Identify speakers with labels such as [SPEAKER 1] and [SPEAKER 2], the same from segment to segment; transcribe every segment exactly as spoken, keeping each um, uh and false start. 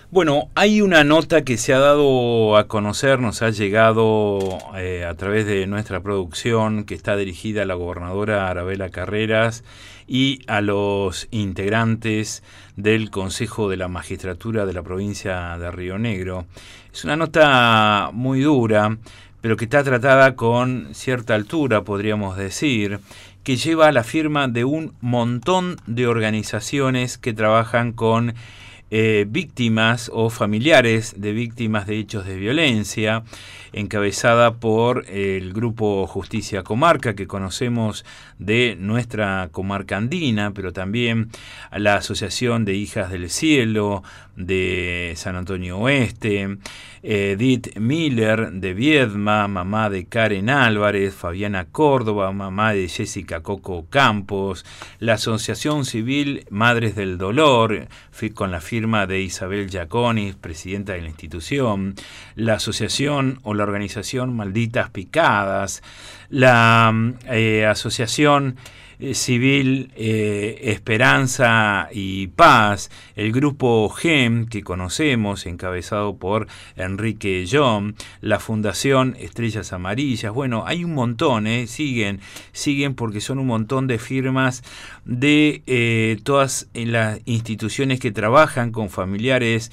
[SPEAKER 1] Bueno, hay una nota que se ha dado a conocer, nos ha llegado eh, a través de nuestra producción, que está dirigida a la gobernadora Arabela Carreras y a los integrantes del Consejo de la Magistratura de la provincia de Río Negro. Es una nota muy dura, pero que está tratada con cierta altura, podríamos decir, que lleva la firma de un montón de organizaciones que trabajan con Eh, víctimas o familiares de víctimas de hechos de violencia, encabezada por el grupo Justicia Comarca, que conocemos de nuestra comarca andina, pero también a la Asociación de Hijas del Cielo de San Antonio Oeste, Edith Miller de Viedma, mamá de Karen Álvarez, Fabiana Córdoba, mamá de Jessica Coco Campos, la Asociación Civil Madres del Dolor, con la firma de Isabel Giaconi, presidenta de la institución, la asociación o la organización Malditas Picadas, la eh, asociación eh, civil eh, Esperanza y Paz, el grupo GEM que conocemos, encabezado por Enrique John, la fundación Estrellas Amarillas. Bueno, hay un montón, eh, siguen, siguen porque son un montón de firmas de eh, todas las instituciones que trabajan con familiares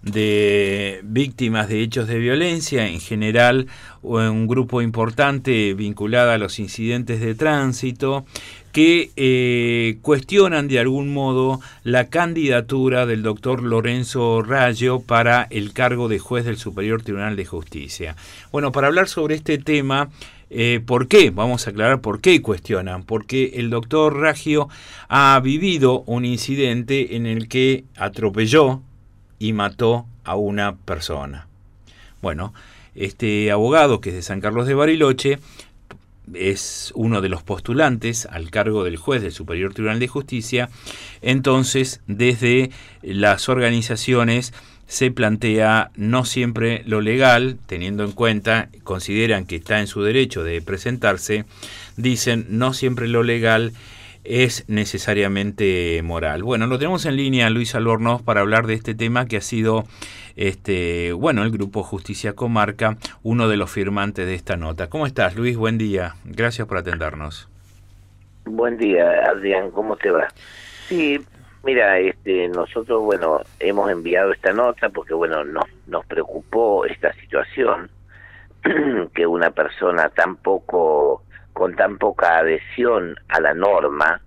[SPEAKER 1] de víctimas de hechos de violencia, en general un grupo importante vinculado a los incidentes de tránsito, que eh, cuestionan de algún modo la candidatura del doctor Lorenzo Raggio para el cargo de juez del Superior Tribunal de Justicia. Bueno, para hablar sobre este tema, eh, ¿por qué? Vamos a aclarar por qué cuestionan. Porque el doctor Raggio ha vivido un incidente en el que atropelló y mató a una persona. Bueno, este abogado, que es de San Carlos de Bariloche, es uno de los postulantes al cargo del juez del Superior Tribunal de Justicia. Entonces, desde las organizaciones se plantea no siempre lo legal, teniendo en cuenta, consideran que está en su derecho de presentarse, dicen no siempre lo legal es necesariamente moral. Bueno, lo tenemos en línea Luis Albornoz para hablar de este tema que ha sido, este, bueno, el grupo Justicia Comarca, uno de los firmantes de esta nota. ¿Cómo estás, Luis? Buen día. Gracias por atendernos.
[SPEAKER 2] Buen día, Adrián. ¿Cómo te va? Sí, mira, este, nosotros, bueno, hemos enviado esta nota porque, bueno, nos, nos preocupó esta situación, que una persona tan poco... con tan poca adhesión a la norma,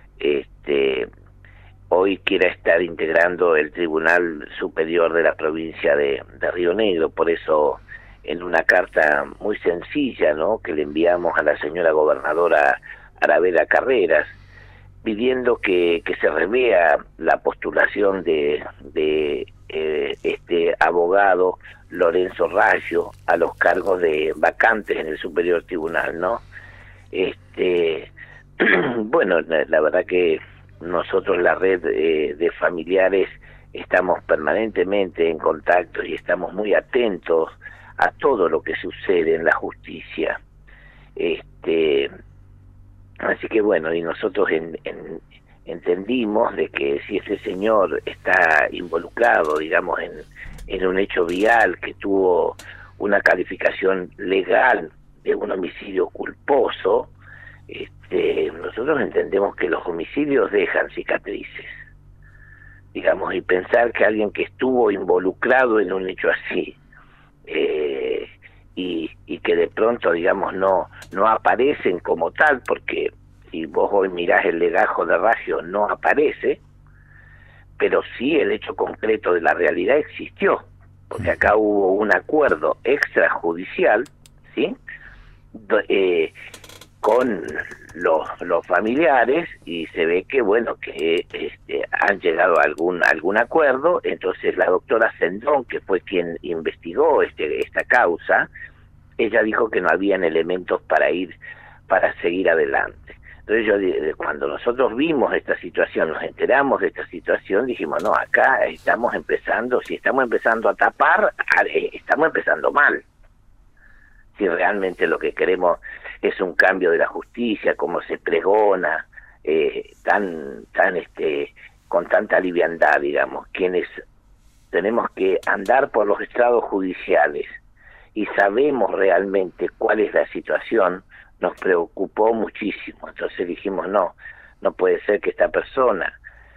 [SPEAKER 2] este, hoy quiera estar integrando el Tribunal Superior de la provincia de, de Río Negro. Por eso, en una carta muy sencilla, ¿no?, que le enviamos a la señora gobernadora Arabela Carreras, pidiendo que, que se revea la postulación de, de eh, este abogado Lorenzo Raggio a los cargos de vacantes en el Superior Tribunal, ¿no? Este, bueno, la, la verdad que nosotros, la red eh, de familiares, estamos permanentemente en contacto y estamos muy atentos a todo lo que sucede en la justicia. Este, así que bueno, y nosotros en, en, entendimos de que si este señor está involucrado, digamos, en, en un hecho vial que tuvo una calificación legal de un homicidio culposo, este, nosotros entendemos que los homicidios dejan cicatrices, digamos, y pensar que alguien que estuvo involucrado en un hecho así, eh, y, y que de pronto, digamos, no, no aparecen como tal, porque si vos hoy mirás el legajo de Raggio no aparece, pero sí el hecho concreto de la realidad existió, porque acá hubo un acuerdo extrajudicial, ¿sí?, Eh, con los, los familiares, y se ve que bueno que este, han llegado a algún algún acuerdo. Entonces la doctora Sendón, que fue quien investigó este esta causa, ella dijo que no habían elementos para ir para seguir adelante. Entonces yo, cuando nosotros vimos esta situación, nos enteramos de esta situación, dijimos, no, acá estamos empezando, si estamos empezando a tapar, estamos empezando mal. Si realmente lo que queremos es un cambio de la justicia, como se pregona, eh, tan, tan, este, con tanta liviandad, digamos, quienes tenemos que andar por los estrados judiciales y sabemos realmente cuál es la situación, nos preocupó muchísimo. Entonces dijimos, no, no puede ser que esta persona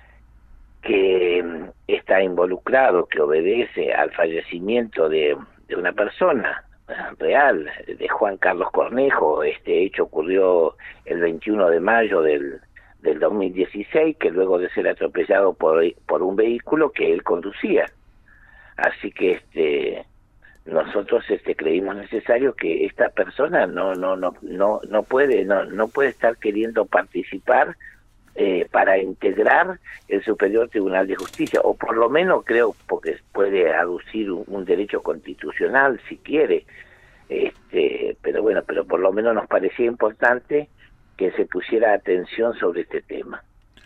[SPEAKER 2] que está involucrado, que obedece al fallecimiento de, de una persona real, de Juan Carlos Cornejo, este hecho ocurrió el veintiuno de mayo del, del dos mil dieciséis, que luego de ser atropellado por, por un vehículo que él conducía. Así que este nosotros este creímos necesario que esta persona no no no no no puede no no puede estar queriendo participar eh, para integrar el Superior Tribunal de Justicia, o por lo menos creo, porque puede aducir un, un derecho constitucional si quiere, este pero bueno, pero por lo menos nos parecía importante que se pusiera atención sobre este tema.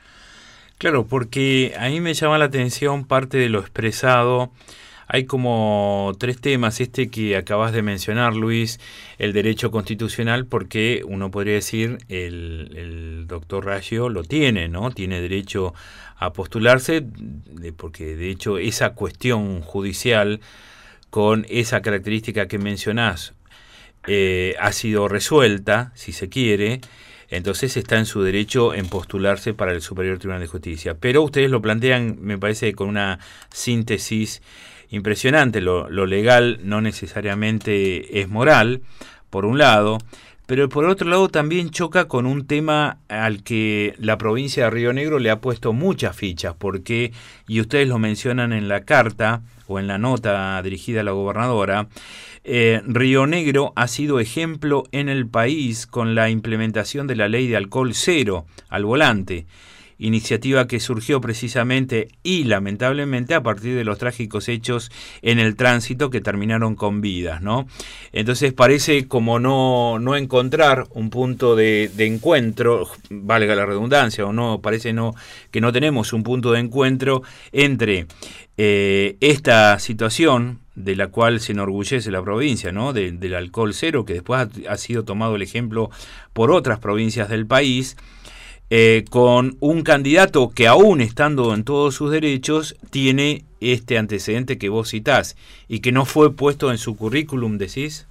[SPEAKER 1] Claro, porque a mí me llama la atención parte de lo expresado. Hay como tres temas, este que acabas de mencionar, Luis, el derecho constitucional, porque uno podría decir el, el doctor Raggio lo tiene, ¿no? Tiene derecho a postularse, de, porque de hecho esa cuestión judicial con esa característica que mencionás eh, ha sido resuelta, si se quiere. Entonces está en su derecho en postularse para el Superior Tribunal de Justicia. Pero ustedes lo plantean, me parece, con una síntesis impresionante. Lo, lo legal no necesariamente es moral, por un lado, pero por otro lado también choca con un tema al que la provincia de Río Negro le ha puesto muchas fichas, porque, y ustedes lo mencionan en la carta o en la nota dirigida a la gobernadora, Eh, Río Negro ha sido ejemplo en el país con la implementación de la ley de alcohol cero al volante, iniciativa que surgió precisamente y lamentablemente a partir de los trágicos hechos en el tránsito que terminaron con vidas, ¿no? Entonces parece como no, no encontrar un punto de, de encuentro, valga la redundancia, o no, parece no que no tenemos un punto de encuentro entre eh, esta situación de la cual se enorgullece la provincia, ¿no? De, del alcohol cero, que después ha, ha sido tomado el ejemplo por otras provincias del país, eh, con un candidato que aún estando en todos sus derechos, tiene este antecedente que vos citás, y que no fue puesto en su currículum, ¿decís?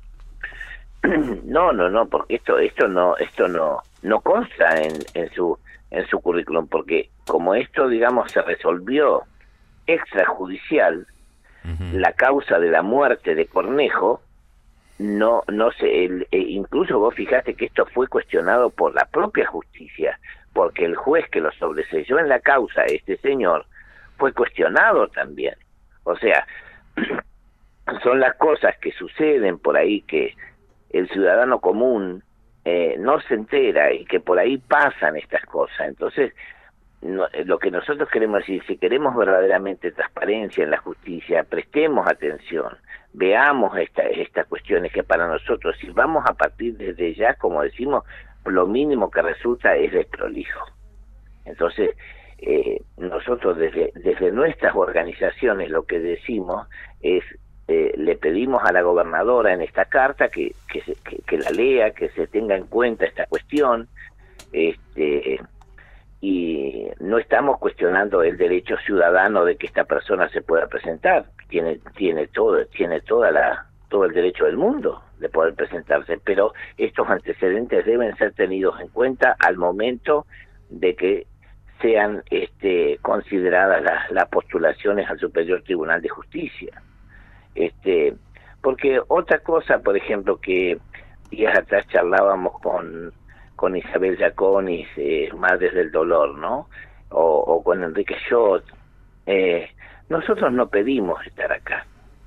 [SPEAKER 2] No, no, no, porque esto esto no esto no no consta en, en su en su currículum, porque como esto, digamos, se resolvió extrajudicial, la causa de la muerte de Cornejo, no no sé, el, eh, incluso vos fijaste que esto fue cuestionado por la propia justicia, porque el juez que lo sobreseyó en la causa, este señor, fue cuestionado también. O sea, son las cosas que suceden por ahí que el ciudadano común eh, no se entera y que por ahí pasan estas cosas. Entonces, No, lo que nosotros queremos decir, si queremos verdaderamente transparencia en la justicia, prestemos atención, veamos esta, estas cuestiones que para nosotros, si vamos a partir desde ya, como decimos, lo mínimo que resulta es desprolijo. Entonces, eh, nosotros desde, desde nuestras organizaciones lo que decimos es, eh, le pedimos a la gobernadora en esta carta que, que, se, que, que la lea, que se tenga en cuenta esta cuestión, este... y no estamos cuestionando el derecho ciudadano de que esta persona se pueda presentar, tiene tiene todo tiene toda la todo el derecho del mundo de poder presentarse, pero estos antecedentes deben ser tenidos en cuenta al momento de que sean este consideradas las, las postulaciones al Superior Tribunal de Justicia. Este porque otra cosa, por ejemplo, que días atrás charlábamos con con Isabel Giaconis, eh, Madres del Dolor, ¿no? O, o con Enrique Schott. Eh, nosotros no pedimos estar acá.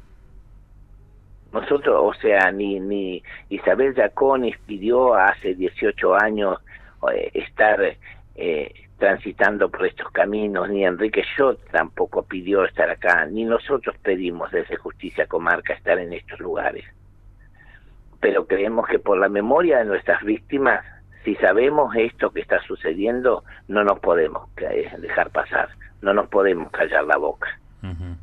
[SPEAKER 2] Nosotros, o sea, ni ni Isabel Giaconis pidió hace dieciocho años eh, estar eh, transitando por estos caminos, ni Enrique Schott tampoco pidió estar acá, ni nosotros pedimos desde Justicia Comarca estar en estos lugares. Pero creemos que por la memoria de nuestras víctimas, si sabemos esto que está sucediendo, no nos podemos dejar pasar, no nos podemos callar la boca.
[SPEAKER 1] Uh-huh.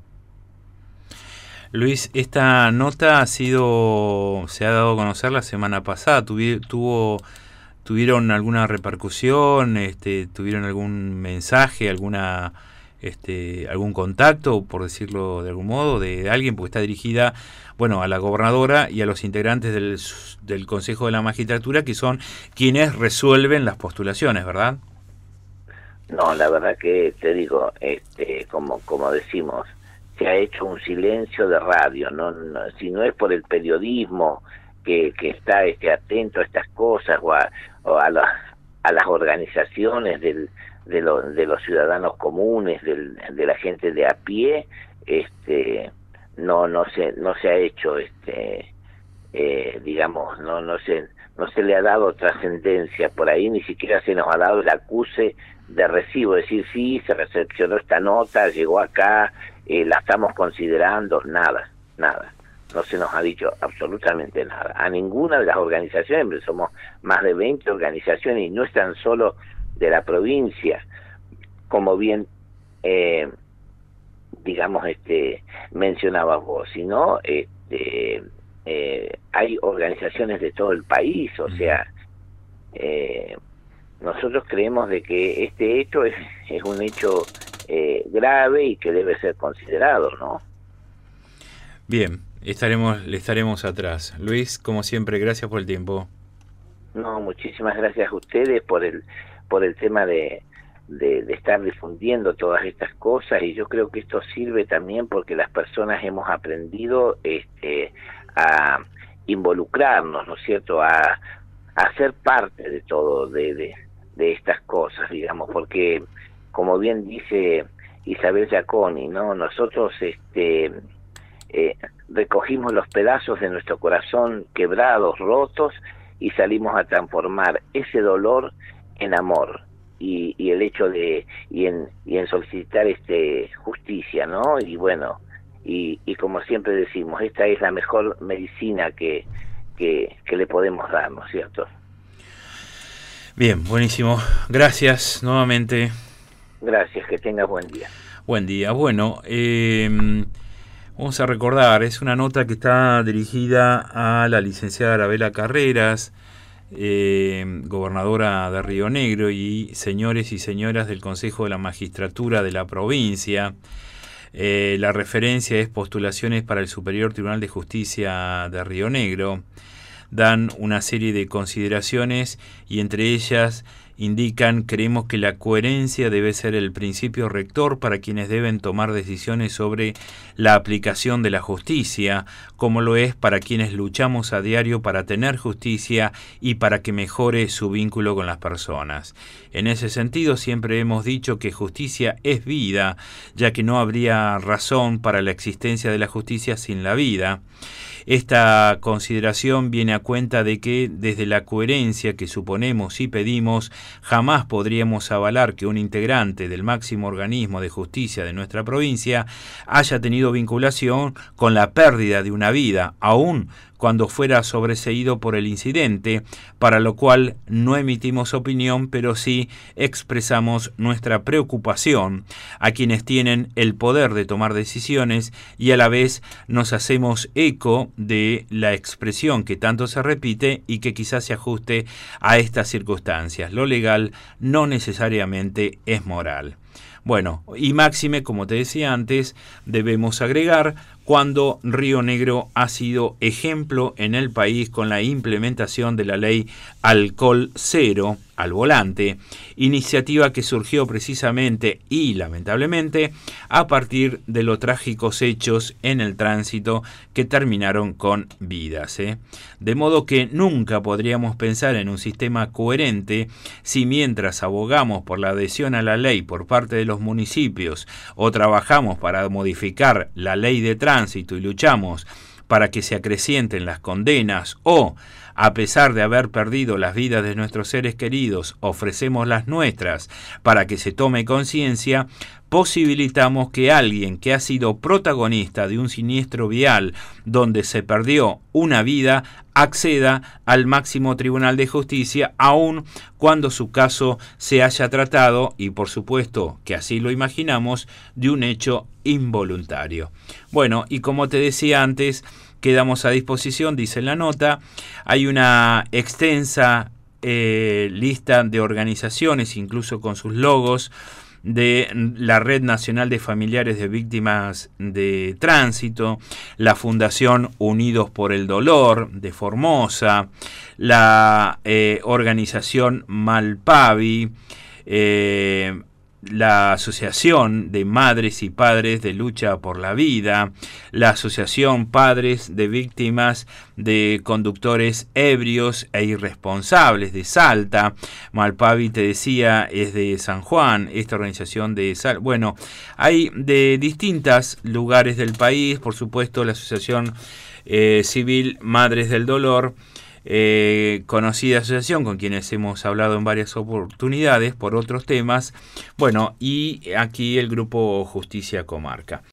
[SPEAKER 1] Luis, esta nota ha sido, se ha dado a conocer la semana pasada, tuvi, tuvo, tuvieron alguna repercusión, este, tuvieron algún mensaje, alguna este, algún contacto, por decirlo de algún modo, de, de alguien, porque está dirigida, bueno, a la gobernadora y a los integrantes del, del Consejo de la Magistratura, que son quienes resuelven las postulaciones, ¿verdad?
[SPEAKER 2] No, la verdad que te digo, este, como como decimos, se ha hecho un silencio de radio, no, no si no es por el periodismo que, que está este atento a estas cosas o a, o a, la, a las organizaciones del, de, lo, de los ciudadanos comunes, del, de la gente de a pie, este, no no se no se ha hecho, este, eh, digamos, no no se no se le ha dado trascendencia por ahí, ni siquiera se nos ha dado el acuse de recibo, decir sí, se recepcionó esta nota, llegó acá, eh, la estamos considerando, nada, nada, no se nos ha dicho absolutamente nada, a ninguna de las organizaciones, somos más de veinte organizaciones y no es tan solo de la provincia, como bien, eh, digamos, este, mencionabas vos, sino, este, eh, hay organizaciones de todo el país, o sea, eh, nosotros creemos de que este hecho es, es un hecho eh, grave y que debe ser considerado, ¿no?
[SPEAKER 1] Bien, estaremos, le estaremos atrás. Luis, como siempre, gracias por el tiempo.
[SPEAKER 2] No, muchísimas gracias a ustedes por el por el tema de, de, de estar difundiendo todas estas cosas, y yo creo que esto sirve también porque las personas hemos aprendido este, a involucrarnos, ¿no es cierto?, a, a ser parte de todo, de, de de estas cosas, digamos, porque como bien dice Isabel Giaconi, ¿no? Nosotros este eh, recogimos los pedazos de nuestro corazón quebrados, rotos, y salimos a transformar ese dolor en amor, y, y el hecho de y en y en solicitar este justicia, ¿no? Y bueno, y, y como siempre decimos, esta es la mejor medicina que, que, que le podemos dar, ¿no es cierto?
[SPEAKER 1] Bien, buenísimo. Gracias nuevamente.
[SPEAKER 2] Gracias, que tengas buen día.
[SPEAKER 1] Buen día. Bueno, eh, vamos a recordar, es una nota que está dirigida a la licenciada Arabela Carreras, eh, gobernadora de Río Negro, y señores y señoras del Consejo de la Magistratura de la provincia. Eh, la referencia es postulaciones para el Superior Tribunal de Justicia de Río Negro. Dan una serie de consideraciones y entre ellas indican: creemos que la coherencia debe ser el principio rector para quienes deben tomar decisiones sobre la aplicación de la justicia, como lo es para quienes luchamos a diario para tener justicia y para que mejore su vínculo con las personas. En ese sentido, siempre hemos dicho que justicia es vida, ya que no habría razón para la existencia de la justicia sin la vida. Esta consideración viene a cuenta de que, desde la coherencia que suponemos y pedimos, jamás podríamos avalar que un integrante del máximo organismo de justicia de nuestra provincia haya tenido vinculación con la pérdida de una vida, aun cuando fuera sobreseído por el incidente, para lo cual no emitimos opinión, pero sí expresamos nuestra preocupación a quienes tienen el poder de tomar decisiones, y a la vez nos hacemos eco de la expresión que tanto se repite y que quizás se ajuste a estas circunstancias. Lo legal no necesariamente es moral. Bueno, y máxime, como te decía antes, debemos agregar cuando Río Negro ha sido ejemplo en el país con la implementación de la ley Alcohol Cero al volante, iniciativa que surgió precisamente y lamentablemente a partir de los trágicos hechos en el tránsito que terminaron con vidas, ¿eh? De modo que nunca podríamos pensar en un sistema coherente si, mientras abogamos por la adhesión a la ley por parte de los municipios o trabajamos para modificar la ley de tránsito y luchamos para que se acrecienten las condenas, o, a pesar de haber perdido las vidas de nuestros seres queridos, ofrecemos las nuestras para que se tome conciencia, posibilitamos que alguien que ha sido protagonista de un siniestro vial donde se perdió una vida acceda al máximo tribunal de justicia, aun cuando su caso se haya tratado, y por supuesto que así lo imaginamos, de un hecho involuntario. Bueno, y como te decía antes, quedamos a disposición, dice en la nota, hay una extensa eh, lista de organizaciones, incluso con sus logos, de la Red Nacional de Familiares de Víctimas de Tránsito, la Fundación Unidos por el Dolor de Formosa, la eh, organización Malpavi, eh, la Asociación de Madres y Padres de Lucha por la Vida, la Asociación Padres de Víctimas de Conductores Ebrios e Irresponsables de Salta. Malpavi, te decía, es de San Juan, esta organización de Salta. Bueno, hay de distintos lugares del país, por supuesto, la Asociación eh, Civil Madres del Dolor, Eh, conocida asociación con quienes hemos hablado en varias oportunidades por otros temas. Bueno, y aquí el grupo Justicia Comarca.